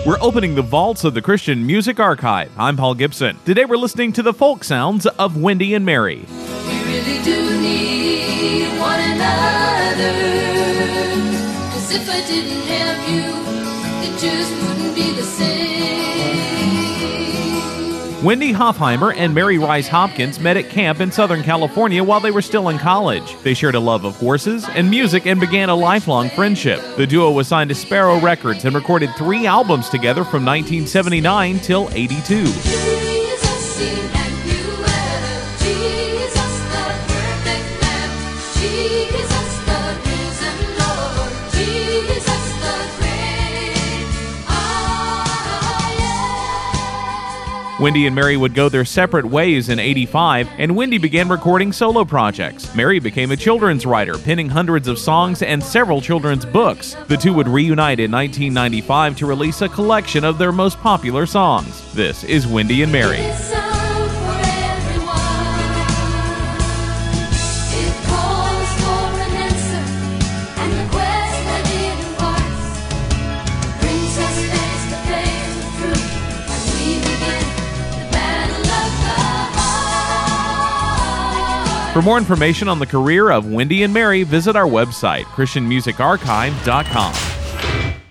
We're opening the vaults of the Christian Music Archive. I'm Paul Gibson. Today we're listening to the folk sounds of Wendy and Mary. We really do need one another, 'cause if I didn't have you, it just wouldn't be the same. Wendy Hofheimer and Mary Rice Hopkins met at camp in Southern California while they were still in college. They shared a love of horses and music and began a lifelong friendship. The duo was signed to Sparrow Records and recorded 3 albums together from 1979 till '82. Jesus, Emmanuel, Jesus, the perfect Lamb, Jesus, the risen Lord, Jesus, the great I am. Wendy and Mary would go their separate ways in '85, and Wendy began recording solo projects. Mary became a children's writer, penning hundreds of songs and several children's books. The two would reunite in 1995 to release a collection of their most popular songs. This is Wendy and Mary. It's sound for everyone. It calls for an answer, and the quest that it imparts brings us face to face with truth as we begin the battle of the heart. For more information on the career of Wendy and Mary, visit our website, ChristianMusicArchive.com.